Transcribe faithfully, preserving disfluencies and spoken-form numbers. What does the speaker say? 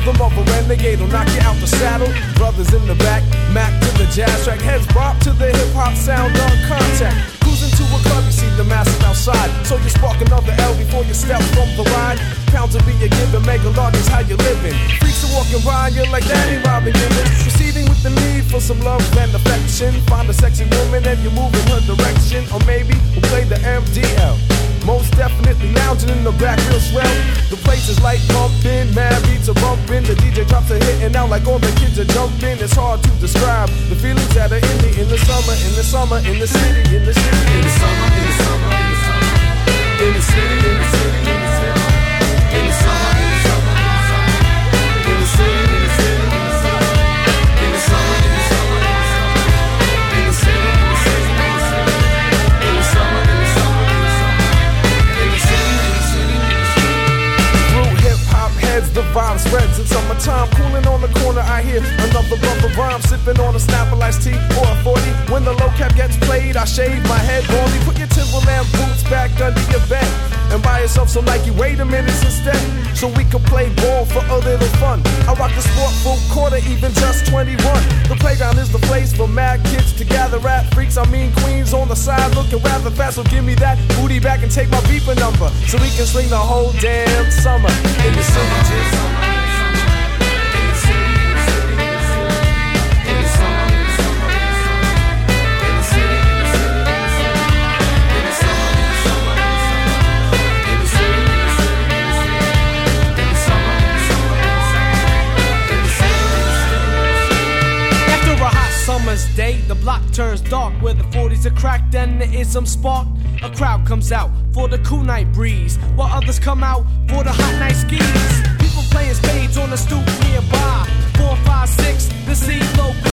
rhythm of a renegade will knock you out the saddle. Brothers in the back, Mac to the jazz track, heads bop to the hip hop sound on contact. Cruising to a club, you see the masses outside, so you spark another L before you step from the ride. Pounds of beat you giving, mega large is how you living. Freaks are walking by, you're like Danny Robin Gibbons. Proceeding with the need for some love and affection. Find a sexy woman and you move in her direction, or maybe we'll play the M D L. Most definitely lounging in the back, real swell. The place is like pumping, mad beats are bumping. The D J drops are hitting out like all the kids are jumping. It's hard to describe the feelings that are in me in the summer, in the summer, in the city, in the city, in the summer, in the summer, in the summer, in the city, in the city, in the city, in the summer, in the summer, in the city, in the city, in the city, in the summer, in the summer, in the city, in the city, in the city, in the summer, in the summer. Heads, the vibe spreads in summertime. Cooling on the corner, I hear another brother rhyme. Sipping on a Snapple iced tea or a forty. When the low cap gets played, I shave my head baldly. Put your Timberland boots back under your bed and buy yourself some Nike. Wait a minute instead, so we can play ball for a little fun. I rock the sport full quarter, even just twenty-one. The playground is the place for mad kids to gather at. Freaks, I mean queens on the side looking rather fast. So give me that booty back and take my beeper number, so we can swing the whole damn summer in the city. Summer's day, the block turns dark. Where the forties are cracked and there is some spark. A crowd comes out for the cool night breeze, while others come out for the hot night skis. People playing spades on the stoop nearby. Four, five, six, the C low.